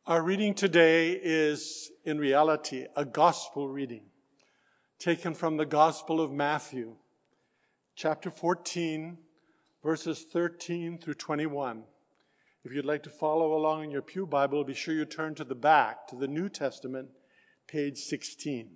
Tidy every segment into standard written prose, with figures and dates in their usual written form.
Our reading today is, in reality, a gospel reading taken from the Gospel of Matthew, chapter 14, verses 13 through 21. If you'd like to follow along in your pew Bible, be sure you turn to the back, to the New Testament, page 16.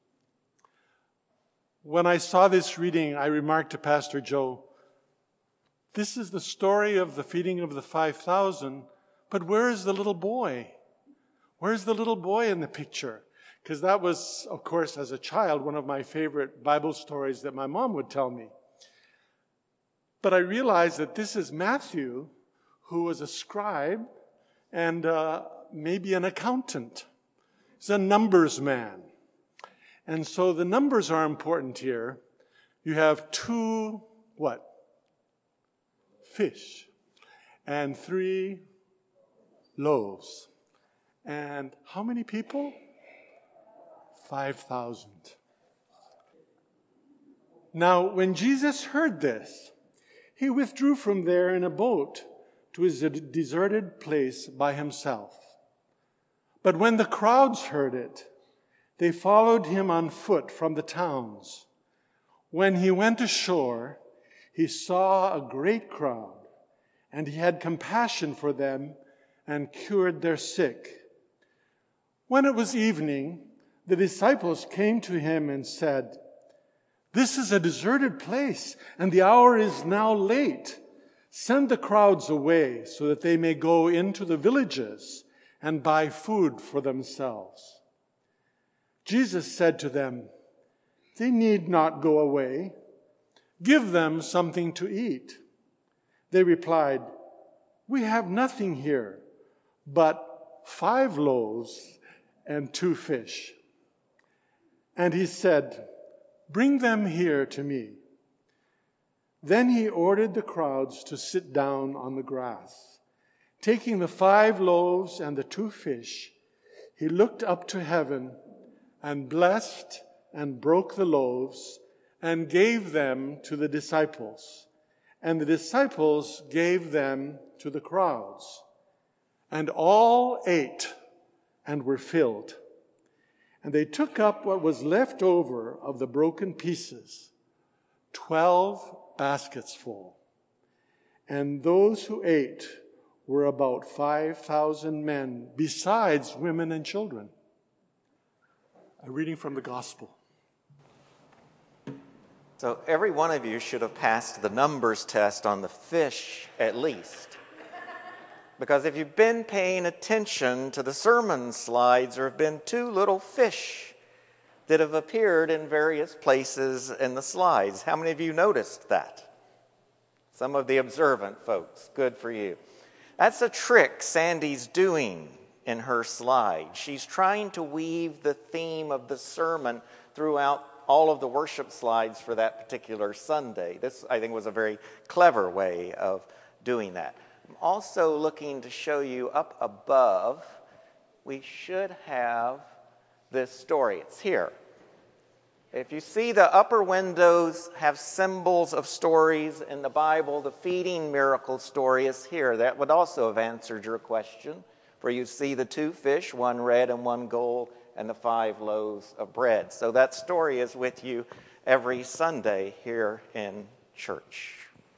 When I saw this reading, I remarked to Pastor Joe, this is the story of the feeding of the 5,000, but where is the little boy? Where's the little boy in the picture? Because that was, of course, as a child, one of my favorite Bible stories that my mom would tell me. But I realized that this is Matthew, who was a scribe and maybe an accountant. He's a numbers man. And so the numbers are important here. You have 2, fish and 3 loaves. And how many people? 5,000. Now, when Jesus heard this, he withdrew from there in a boat to a deserted place by himself. But when the crowds heard it, they followed him on foot from the towns. When he went ashore, he saw a great crowd, and he had compassion for them and cured their sick. When it was evening, the disciples came to him and said, "This is a deserted place, and the hour is now late. Send the crowds away so that they may go into the villages and buy food for themselves." Jesus said to them, "They need not go away. Give them something to eat." They replied, "We have nothing here but 5 loaves and 2 fish. And he said, "Bring them here to me." Then he ordered the crowds to sit down on the grass. Taking the 5 loaves and the 2 fish, he looked up to heaven and blessed and broke the loaves and gave them to the disciples. And the disciples gave them to the crowds. And all ate and were filled. And they took up what was left over of the broken pieces, 12 baskets full. And those who ate were about 5,000 men, besides women and children. A reading from the Gospel. So every one of you should have passed the numbers test on the fish at least. Because if you've been paying attention to the sermon slides, there have been 2 little fish that have appeared in various places in the slides. How many of you noticed that? Some of the observant folks. Good for you. That's a trick Sandy's doing in her slide. She's trying to weave the theme of the sermon throughout all of the worship slides for that particular Sunday. This, I think, was a very clever way of doing that. I'm also looking to show you up above, we should have this story. It's here. If you see the upper windows have symbols of stories in the Bible, the feeding miracle story is here. That would also have answered your question, for you see the 2 fish, 1 red and 1 gold, and the 5 loaves of bread. So that story is with you every Sunday here in church.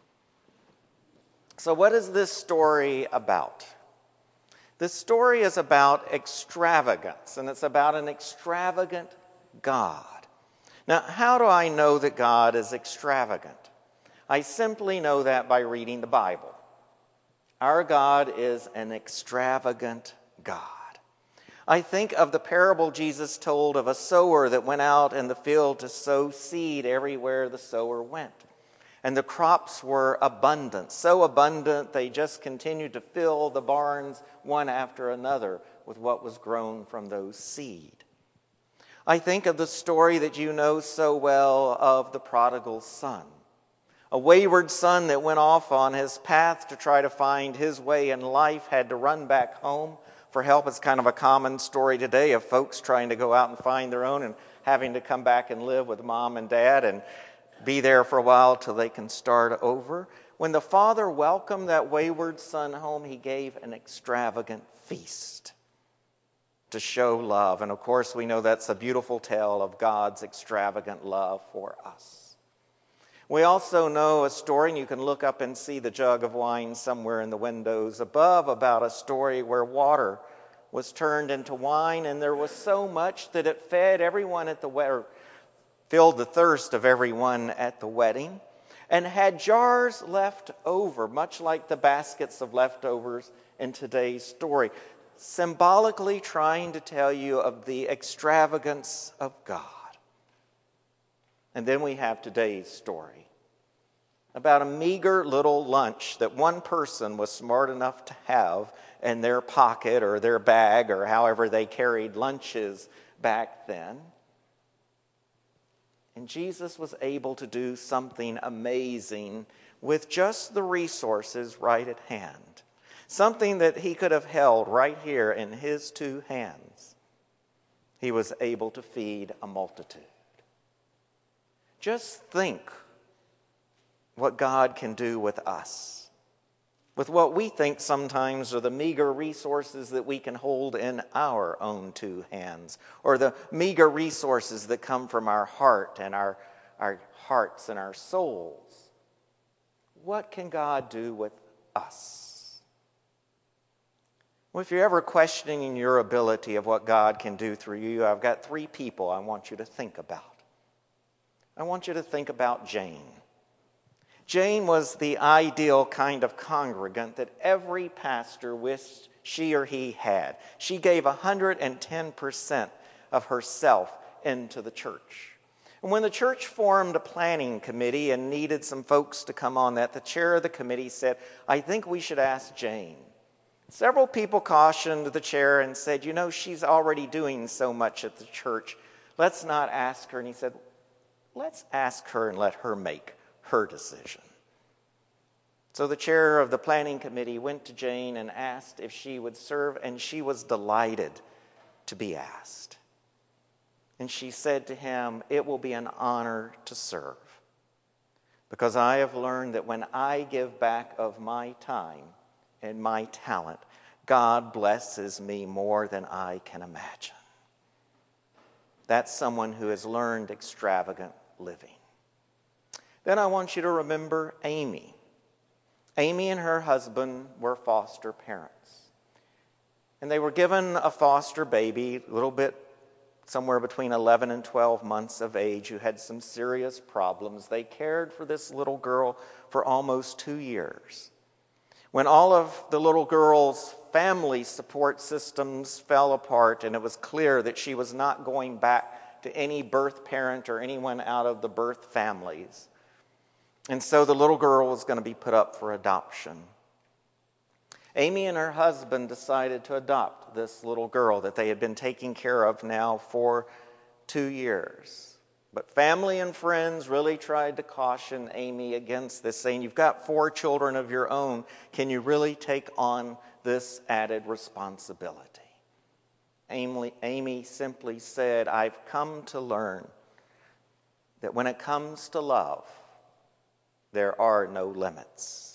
So what is this story about? This story is about extravagance, and it's about an extravagant God. Now, how do I know that God is extravagant? I simply know that by reading the Bible. Our God is an extravagant God. I think of the parable Jesus told of a sower that went out in the field to sow seed everywhere the sower went. And the crops were abundant, so abundant they just continued to fill the barns one after another with what was grown from those seed. I think of the story that you know so well of the prodigal son. A wayward son that went off on his path to try to find his way in life, had to run back home for help. It's kind of a common story today of folks trying to go out and find their own and having to come back and live with mom and dad and be there for a while till they can start over. When the father welcomed that wayward son home, he gave an extravagant feast. to show love. And of course, we know that's a beautiful tale of God's extravagant love for us. We also know a story, and you can look up and see the jug of wine somewhere in the windows above, about a story where water was turned into wine, and there was so much that it fed everyone at the wedding, filled the thirst of everyone at the wedding, and had jars left over, much like the baskets of leftovers in today's story, symbolically trying to tell you of the extravagance of God. And then we have today's story about a meager little lunch that one person was smart enough to have in their pocket or their bag or however they carried lunches back then. And Jesus was able to do something amazing with just the resources right at hand. Something that he could have held right here in his two hands. He was able to feed a multitude. Just think what God can do with us. With what we think sometimes are the meager resources that we can hold in our own two hands, or the meager resources that come from our heart and our hearts and our souls. What can God do with us? Well, if you're ever questioning your ability of what God can do through you, I've got three people I want you to think about. I want you to think about Jane. Jane was the ideal kind of congregant that every pastor wished she or he had. She gave 110% of herself into the church. And when the church formed a planning committee and needed some folks to come on that, the chair of the committee said, I think we should ask Jane. Several people cautioned the chair and said, you know, she's already doing so much at the church. Let's not ask her. And he said, let's ask her and let her make her decision. So the chair of the planning committee went to Jane and asked if she would serve, and she was delighted to be asked. And she said to him, it will be an honor to serve, because I have learned that when I give back of my time and my talent, God blesses me more than I can imagine. That's someone who has learned extravagant living. Then I want you to remember Amy. Amy and her husband were foster parents. And they were given a foster baby, a little bit somewhere between 11 and 12 months of age, who had some serious problems. They cared for this little girl for almost 2 years. When all of the little girl's family support systems fell apart and it was clear that she was not going back to any birth parent or anyone out of the birth families. And so the little girl was going to be put up for adoption. Amy and her husband decided to adopt this little girl that they had been taking care of now for 2 years. But family and friends really tried to caution Amy against this, saying, you've got 4 children of your own. Can you really take on this added responsibility? Amy simply said, I've come to learn that when it comes to love, there are no limits.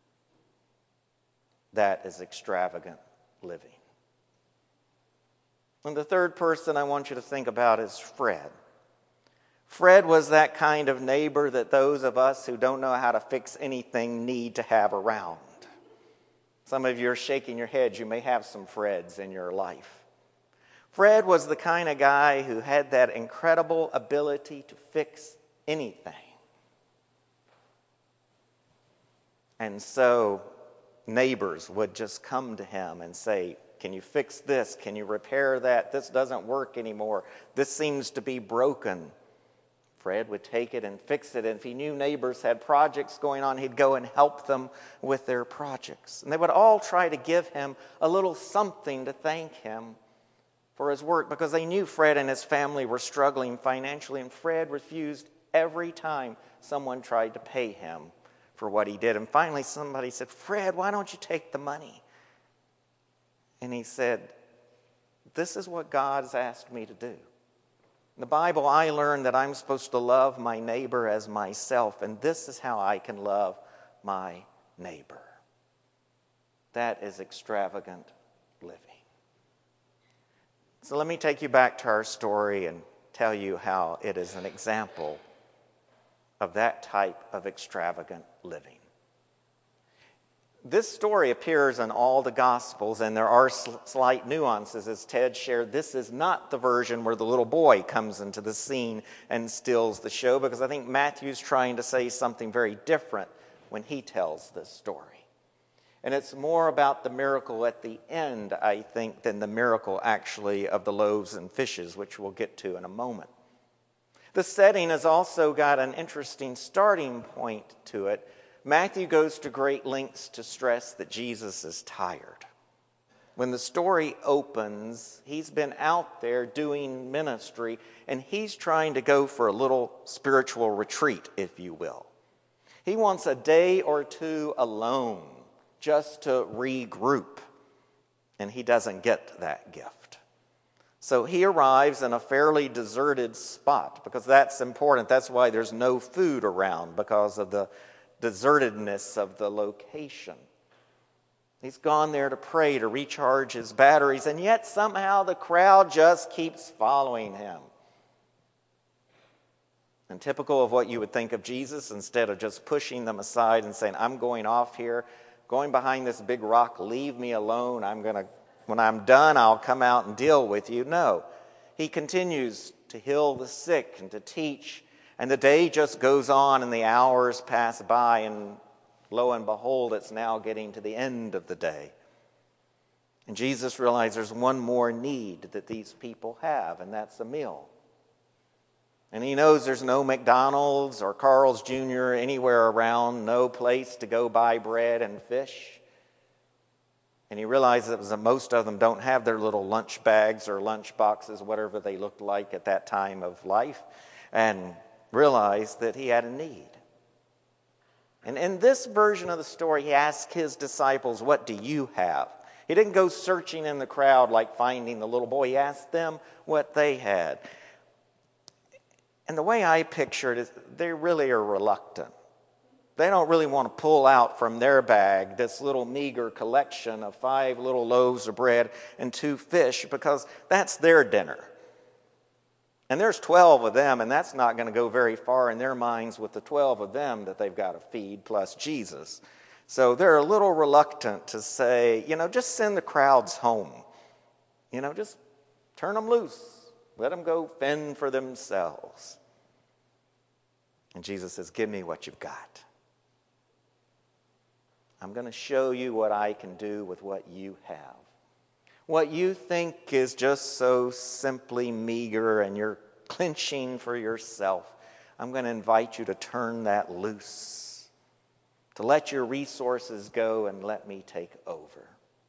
That is extravagant living. And the third person I want you to think about is Fred. Fred was that kind of neighbor that those of us who don't know how to fix anything need to have around. Some of you are shaking your heads. You may have some Freds in your life. Fred was the kind of guy who had that incredible ability to fix anything. And so neighbors would just come to him and say, can you fix this? Can you repair that? This doesn't work anymore. This seems to be broken. Fred would take it and fix it. And if he knew neighbors had projects going on, he'd go and help them with their projects. And they would all try to give him a little something to thank him for his work, because they knew Fred and his family were struggling financially. And Fred refused every time someone tried to pay him for what he did. And finally somebody said, Fred, why don't you take the money? And he said, this is what God has asked me to do. In the Bible, I learned that I'm supposed to love my neighbor as myself, and this is how I can love my neighbor. That is extravagant living. So let me take you back to our story and tell you how it is an example of that type of extravagant living. This story appears in all the Gospels, and there are slight nuances. As Ted shared, this is not the version where the little boy comes into the scene and steals the show, because I think Matthew's trying to say something very different when he tells this story. And it's more about the miracle at the end, I think, than the miracle actually of the loaves and fishes, which we'll get to in a moment. The setting has also got an interesting starting point to it. Matthew goes to great lengths to stress that Jesus is tired. When the story opens, he's been out there doing ministry, and he's trying to go for a little spiritual retreat, if you will. He wants a day or two alone just to regroup, and he doesn't get that gift. So he arrives in a fairly deserted spot, because that's important. That's why there's no food around, because of the desertedness of the location. He's gone there to pray, to recharge his batteries, and yet somehow the crowd just keeps following him. And typical of what you would think of Jesus, instead of just pushing them aside and saying, I'm going off here, going behind this big rock, leave me alone, when I'm done, I'll come out and deal with you. No, he continues to heal the sick and to teach. And the day just goes on and the hours pass by, and lo and behold, it's now getting to the end of the day. And Jesus realizes there's one more need that these people have, and that's a meal. And he knows there's no McDonald's or Carl's Jr. anywhere around, no place to go buy bread and fish. And he realizes that most of them don't have their little lunch bags or lunch boxes, whatever they looked like at that time of life, and realized that he had a need. And in this version of the story, he asked his disciples, what do you have? He didn't go searching in the crowd like finding the little boy. He asked them what they had. And the way I picture it is they really are reluctant. They don't really want to pull out from their bag this little meager collection of 5 little loaves of bread and 2 fish, because that's their dinner. And there's 12 of them, and that's not going to go very far in their minds with the 12 of them that they've got to feed, plus Jesus. So they're a little reluctant to say, just send the crowds home. Just turn them loose. Let them go fend for themselves. And Jesus says, give me what you've got. I'm going to show you what I can do with what you have. What you think is just so simply meager and you're clinching for yourself, I'm going to invite you to turn that loose, to let your resources go and let me take over.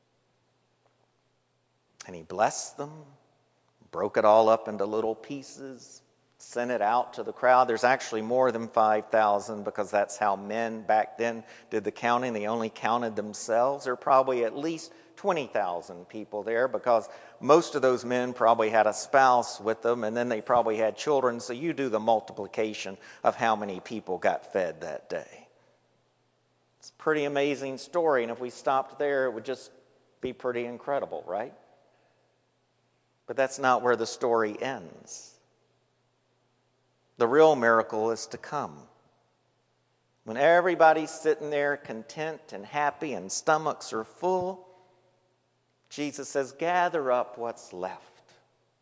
And he blessed them, broke it all up into little pieces, sent it out to the crowd. There's actually more than 5,000, because that's how men back then did the counting. They only counted themselves. There are probably at least 20,000 people there, because most of those men probably had a spouse with them, and then they probably had children. So you do the multiplication of how many people got fed that day. It's a pretty amazing story, and if we stopped there, it would just be pretty incredible, right? But that's not where the story ends. The real miracle is to come. When everybody's sitting there content and happy and stomachs are full, Jesus says, gather up what's left.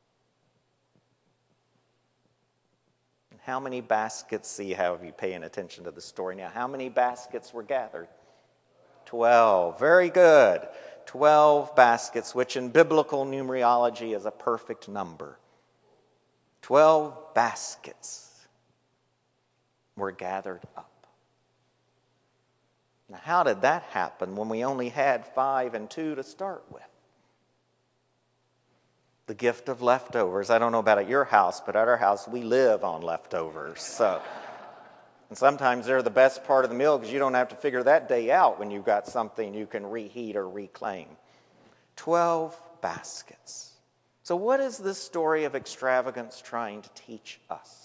And how many baskets, see how you paying attention to the story now, how many baskets were gathered? 12. Very good. 12 baskets, which in biblical numerology is a perfect number. 12 baskets were gathered up. Now, how did that happen when we only had 5 and 2 to start with? The gift of leftovers. I don't know about at your house, but at our house, we live on leftovers. And sometimes they're the best part of the meal, because you don't have to figure that day out when you've got something you can reheat or reclaim. 12 baskets. So what is this story of extravagance trying to teach us?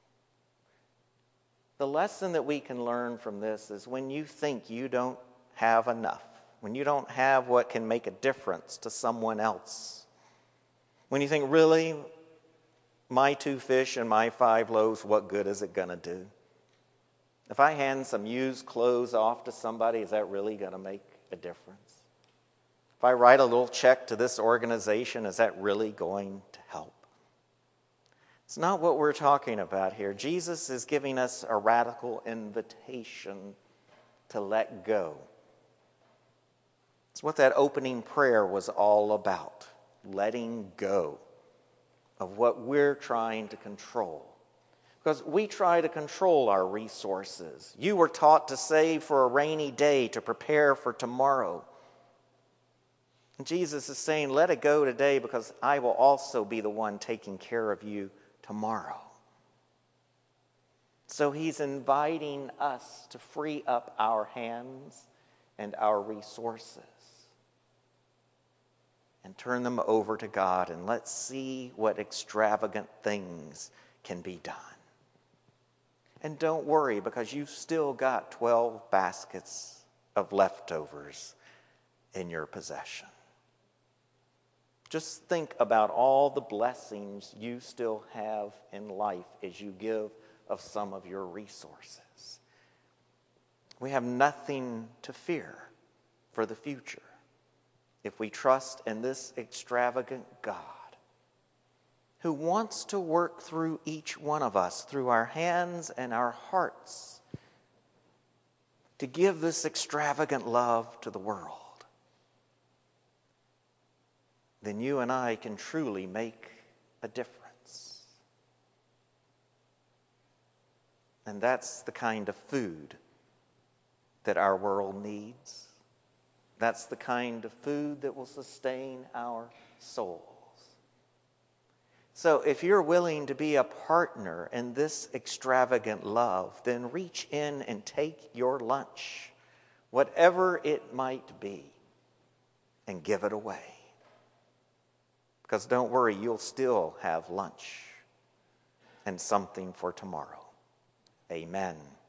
The lesson that we can learn from this is when you think you don't have enough, when you don't have what can make a difference to someone else, When you think, really, my 2 fish and my 5 loaves, what good is it going to do? If I hand some used clothes off to somebody, is that really going to make a difference? If I write a little check to this organization, is that really going to help? It's not what we're talking about here. Jesus is giving us a radical invitation to let go. It's what that opening prayer was all about, letting go of what we're trying to control. Because we try to control our resources. You were taught to save for a rainy day, to prepare for tomorrow. And Jesus is saying, let it go today, because I will also be the one taking care of you tomorrow. So he's inviting us to free up our hands and our resources and turn them over to God, and let's see what extravagant things can be done. And don't worry, because you've still got 12 baskets of leftovers in your possession. Just think about all the blessings you still have in life as you give of some of your resources. We have nothing to fear for the future if we trust in this extravagant God who wants to work through each one of us, through our hands and our hearts, to give this extravagant love to the world. Then you and I can truly make a difference. And that's the kind of food that our world needs. That's the kind of food that will sustain our souls. So if you're willing to be a partner in this extravagant love, then reach in and take your lunch, whatever it might be, and give it away. Because don't worry, you'll still have lunch and something for tomorrow. Amen.